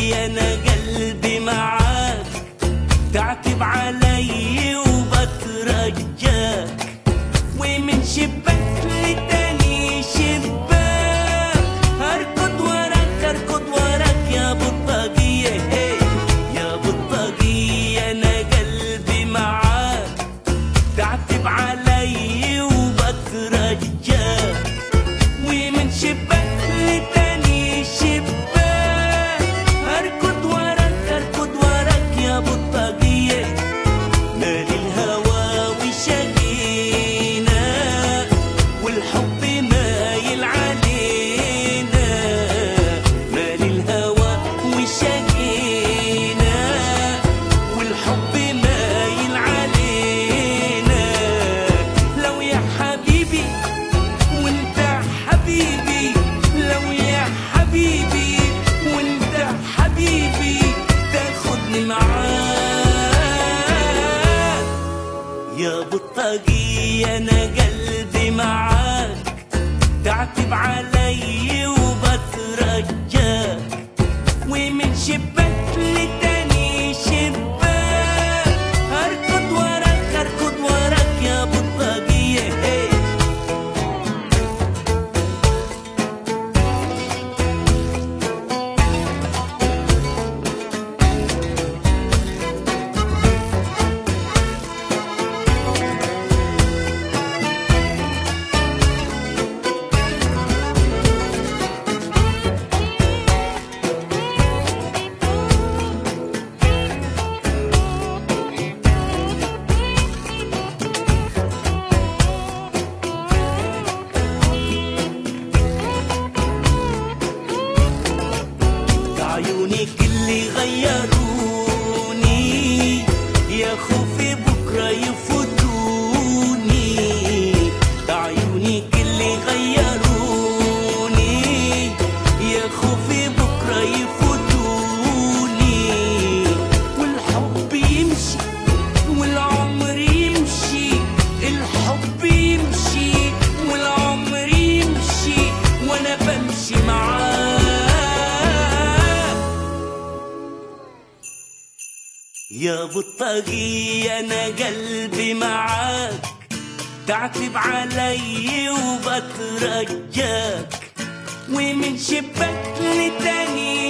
انا قلبي معاك، تعتب علي وبترجاك، ومن شباك لتاني شباك اركض وراك اركض وراك يا بطاقية. يا بطاقية انا قلبي معاك، تعتب علي وبترجاك، ومن شباك لتاني شباك اركض وراك يا بطاقية. مال الهوى وشقينا والحب مايل علينا، مال الهوى وشقينا والحب مايل علينا. لو يا حبيبي وانت حبيبي، لو يا حبيبي وانت حبيبي تاخدني معاك. يا بطاقية انا قلبي معاك، تعتب علي وبترجاك، ومن شباك لتاني شباك اركض وراك يا بطاقية. عيونك اللي غيروني، يا خوفي بكرة يفوتوني. عيونك اللي غيروني، يا خوفي بكرة يفوتوني. والحب يمشي والعمر يمشي، الحب يمشي والعمر يمشي وانا بمشي معاه. يا بطاقية انا قلبي معاك، تعتب علي وبترجاك، ومن شباك لتاني